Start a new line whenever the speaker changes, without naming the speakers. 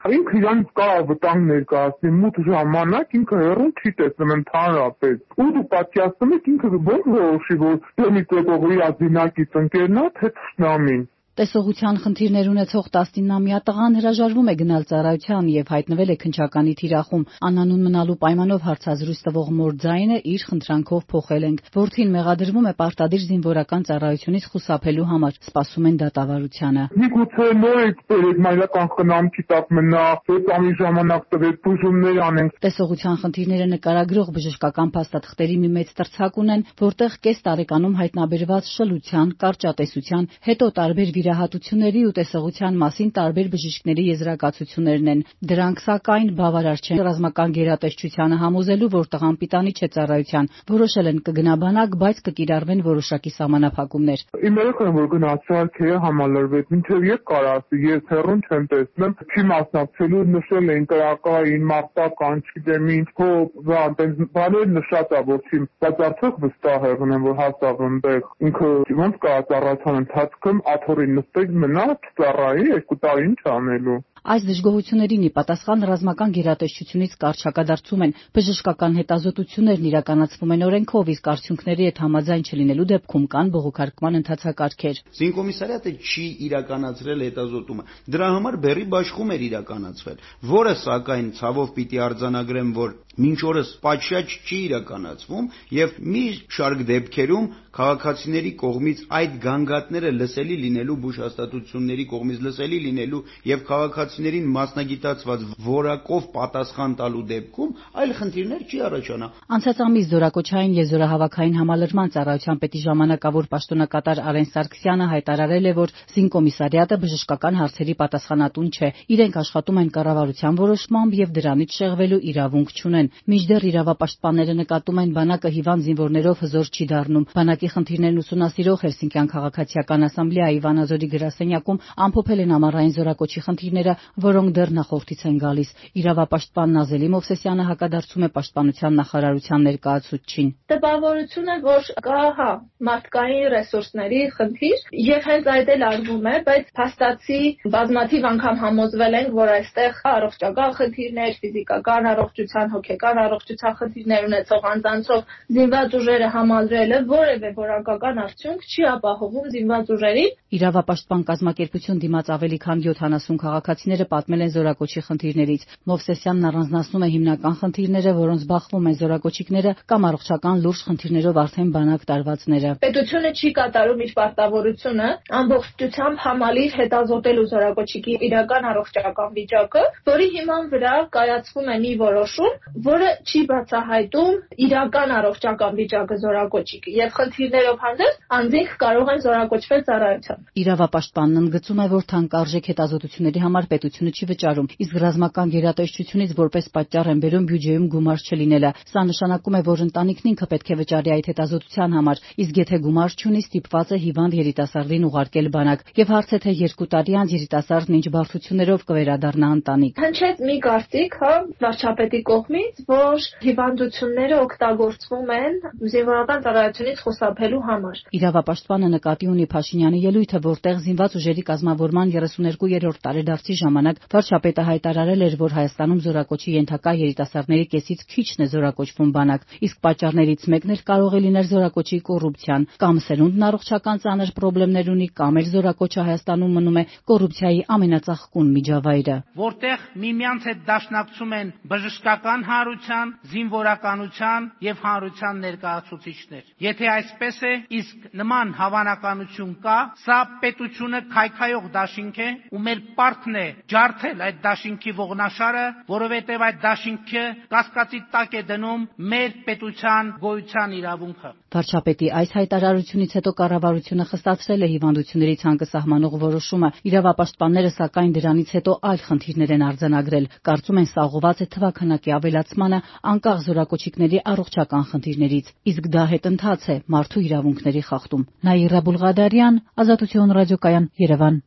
Ինքը իրան կարող վտանգ ներկայացնի մութ ժամանակ, ինքը հեռուն չի տեսնում ընդհանրապես։ Ու դու պատկերացնում ես ինքը ո՞ր որոշի, որ դեմից եկող իր ազինակից ընկերն է, թե թշնամին։
Տեսողության խնդիրներ ունեցող 19-ամյա տղան հրաժարվում է գնալ ծառայության եւ հայտնվել է քննչականի թիրախում։ Անանուն մնալու պայմանով հարցազրույց տվող Մոր Ձայնը իր խնդրանքով փոխել ենք։ Որդին մեղադրվում է պարտադիր զինվորական ծառայությունից խուսափելու համար։ Սպասում են դատավարությանը։
Միգուցե նորից բերեք մայրական խնամքի տակ մնա, ծամի ժամանակ տվեք, բուժումներ անենք։
Տեսողության խնդիրները նկարագրող բժշկական փաստաթղթերի մի մեծ տրցակ ունեն, որտեղ կես տարեկանում հայտնաբերված շլության, կարճատեսության, հետո տարբեր վիրահատությունների ու տեսողության մասին տարբեր բժիշկների եզրակացություններն են։ Դրանք, սակայն, բավարար չեն ռազմական գերատեսչությանը համոզելու, որ տղան պիտանի չէ ծառայության։ Որոշել են կգնա բանակ, բայց կկիրառվեն որոշակի սահմանափակումներ։
Իմ երեխան որ գնացել քեյը համալրվեց, մինչև երբ կարող ասի, ես հեռուն չեմ տեսնում, չի մասնակցելու, նշել են կրակային, մարտական, չգիտեմ ինչ, բաներ նշած է, որ չի, բայց արդյոք վստահ եղնեմ, որ հասավ այնտեղ ինքը ոնց կա ծառայության ընթացքում աթոռին նստեք մնա ծառայի 2 տարի ինչ անելու։
Այս դժգոհություններին ի պատասխան ռազմական գերատեսչությունից կարճ հակադարձում են։ Բժշկական հետազոտություններն իրականացվում են օրենքով, իսկ արդյունքների հետ համաձայն չլինելու դեպքում կան բողոքարկման ընթացակարգեր։
Զինկոմիսարիատը չի իրականացրել հետազոտումը։ Դրա համար բեռի բաշխում էր իրականացվել, որը սակայն ցավով պիտի արձանագրեմ, որ մինչ օրս պատշաճ չի իրականացվում եւ մի շարք դեպքերում քաղաքացիների կողմից այդ գանգատները լսելի լինելու, բուժհաստատությունների կողմից լսելի լինելու եւ քաղաքացիներին մասնագիտացված որակով պատասխան տալու դեպքում այլ խնդիրներ չի առաջանա։
Անցած ամիս Զորակոչային եւ Զորահավաքային համալրման ծառայության պետի ժամանակավոր պաշտոնակատար Արեն Սարգսյանը հայտարարել է, որ զինկոմիսարիատը բժշկական հարցերի պատասխանատուն չէ։ Իրենք աշխատում են կառավարության որոշմամբ եւ դրանից շեղվելու իրավունք չունեն։ Մինչդեռ իրավապաշտպանները նկատում են բանակը հիվանդ զինվորներով հզոր չի դառնում։ Բանակի խնդիրներն ուսումնասիրող Հելսինկյան քաղաքացիական ասամբլեայի Վանաձորի գրասենյակում ամփոփել են ամառային զորակոչի խնդիրները, որոնք դեռ նախորդից են գալիս։ Իրավապաշտպան Նազելի Մովսեսյանը հակադարձում է պաշտպանության նախարարության ներկայացուցչին։
Տպավորություն է, որ կա մարդկային ռեսուրսների խնդիր եւ հենց այդ էլ արվում է, բայց փաստացի բազմաթիվ անգամ համոզվել ենք, որ այստեղ առողջական խնդիրներ, ֆիզիկական առողջության, հոգեկան առողջության խնդիրներ ունեցող անձանցով զինված ուժերը համալրելը որևէ որակական արդյունք չի ապահովում զինված ուժերին։
Իրավապաշտպան կազմակերպություն դիմաց ավելի քան 70 քաղաքացիները պատմել են զորակոչի խնդիրներից։ Մովսեսյանն առանձնացնում է հիմնական խնդիրները, որոնց բախվում են զորակոչիկները կամ առողջական լուրջ խնդիրներով արդեն բանակ տարվածները։
Պետությունը չի կատարում իր պարտավորությունը ամբողջությամբ համալիր հետազոտելու զորակոչիկի իրական առողջական վիճակը, որի հիման վրա կայացվում է մի որոշում, որը չի բացահայտում իրական առողջական վիճակը զորակոչիկի եւ խնդիրներով հանդերձ անձինք կարող են զորակոչվել ծառայության։
Իրավապաշտպանն ընդգծում է, որ թանկարժեք հետազոտությունների համար պետությունը չի վճարում, իսկ ռազմական գերատեսչությունից որպես պատճառ են բերում բյուջեում գումար չլինելը։ Սա նշանակում է, որ ընտանիքն ինքը պետք է վճարի այդ հետազոտության համար, իսկ եթե գումար չունի, ստիպված է հիվանդ երիտասարդին ուղարկել բանակ։ Եվ հարց է, թե 2 տարի անց երիտասարդն ինչ բարդություններով կվերադառնա ընտանիք։
Հնչեց մի կարծիք, վարչապետի կողմից, որ հիվանդությունները օգտագործվում են զինվորական ծառայությունից խուսափելու համար։
Իրավապաշտպանը նկատի ունի Փաշինյանի ելույթը, որտեղ զինված ուժերի կազմավորման 32-րդ տարեդարձի ժամանակ վարչապետը հայտարարել էր, որ Հայաստանում զորակոչի ենթակա երիտասարդների կեսից քիչն է զորակոչվում բանակ, իսկ պատճառներից մեկն էլ կարող է լինել զորակոչի կոռուպցիան, կամ սերունդն առողջական ծանր խնդիրներ ունի, կամ էլ զորակոչը Հայաստանում մնում է կոռուպցիայի ամենածաղկուն միջավայրը,
որտեղ միմյանց հետ դաշնակցում են բժշկական հանրության, զինվորականության եւ հանրության ներկայացուցիչներ։ Եթե այսպես է, իսկ նման հավանականություն կա, սա պետությունը քայքայող դաշինք է, ու մեր պարտքն է ջարդել այդ դաշինքի ողնաշարը, որովհետեւ այդ դաշինքը կասկածի տակ է դնում մեր պետության գոյության իրավունքը։
Վարչապետի այս հայտարարությունից հետո կառավարությունը խստացրել է հիվանդությունների ցանկը սահմանող որոշումը։ Իրավապաշտպանները սակայն դրանից հետո այլ խնդիրներ են արձանագրել։ Կարծում են, սա ուղղված է թվաքանակի ավելացմանը, անկախ զորակոչիկների առողջական խնդիրներից, իսկ դա հետընթաց է մարդու իրավունքների խախտում։ Նաիրա Բուլղադարյան, Ազատություն ռադիոկայան, Երևան։